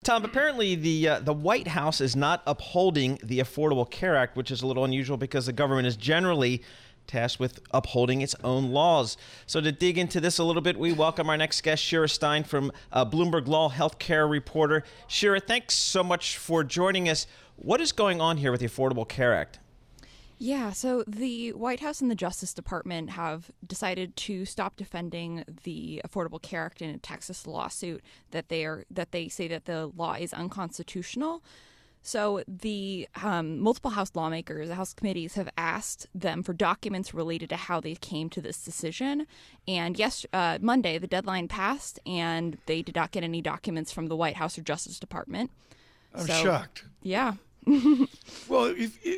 Tom, apparently the White House is not upholding the Affordable Care Act, which is a little unusual because the government is generally tasked with upholding its own laws. So to dig into this a little bit, we welcome our next guest, Shira Stein from Bloomberg Law healthcare reporter. Shira, thanks so much for joining us. What is going on here with the Affordable Care Act? Yeah, so the White House and the Justice Department have decided to stop defending the Affordable Care Act in a Texas lawsuit that they say that the law is unconstitutional. So the multiple House lawmakers, the House committees, have asked them for documents related to how they came to this decision. And Monday, the deadline passed, and they did not get any documents from the White House or Justice Department. I'm shocked. Yeah. Well,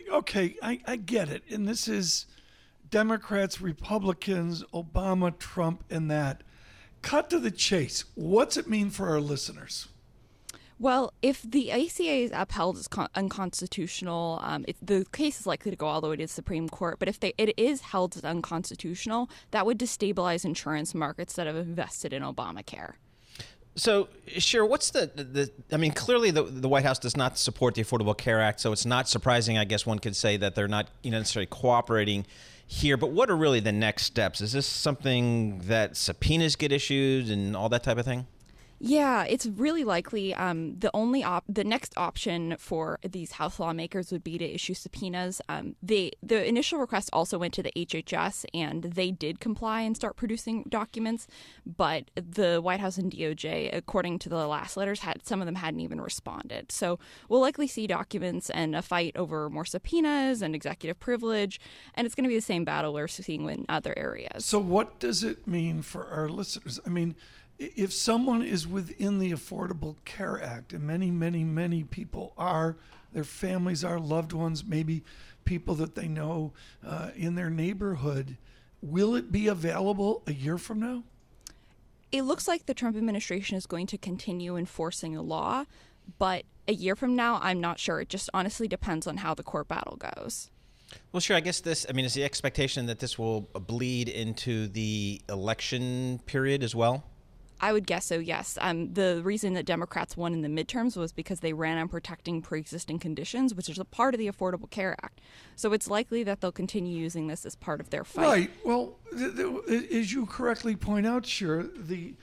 I get it. And this is Democrats, Republicans, Obama, Trump, and that. Cut to the chase. What's it mean for our listeners? Well, if the ACA is upheld as unconstitutional, the case is likely to go all the way to the Supreme Court. But if it is held as unconstitutional, that would destabilize insurance markets that have invested in Obamacare. So, Shira, what's clearly the White House does not support the Affordable Care Act, so it's not surprising, I guess one could say, that they're not necessarily cooperating here. But what are really the next steps? Is this something that subpoenas get issued and all that type of thing? Yeah, it's really likely the next option for these House lawmakers would be to issue subpoenas. The initial request also went to the HHS, and they did comply and start producing documents. But the White House and DOJ, according to the last letters, some of them hadn't even responded. So we'll likely see documents and a fight over more subpoenas and executive privilege, and it's going to be the same battle we're seeing in other areas. So what does it mean for our listeners? I mean, if someone is within the Affordable Care Act, and many, many, many people are, their families are, loved ones, maybe people that they know in their neighborhood, will it be available a year from now? It looks like the Trump administration is going to continue enforcing the law, but a year from now, I'm not sure. It just honestly depends on how the court battle goes. Well, sure. I guess is the expectation that this will bleed into the election period as well? I would guess so, yes. The reason that Democrats won in the midterms was because they ran on protecting pre-existing conditions, which is a part of the Affordable Care Act. So it's likely that they'll continue using this as part of their fight. Right. Well, as you correctly point out, Shira, the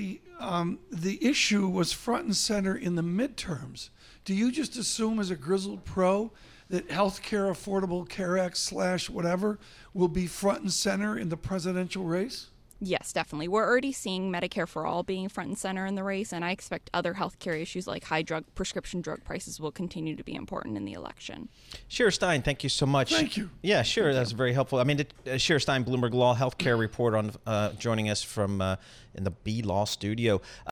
issue was front and center in the midterms. Do you just assume, as a grizzled pro, that Healthcare Affordable Care Act / whatever will be front and center in the presidential race? Yes, definitely. We're already seeing Medicare for All being front and center in the race, and I expect other healthcare issues like prescription drug prices will continue to be important in the election. Shira Stein, thank you so much. Thank you. Yeah, sure. That's very helpful. Shira Stein, Bloomberg Law healthcare reporter, joining us from in the B Law studio.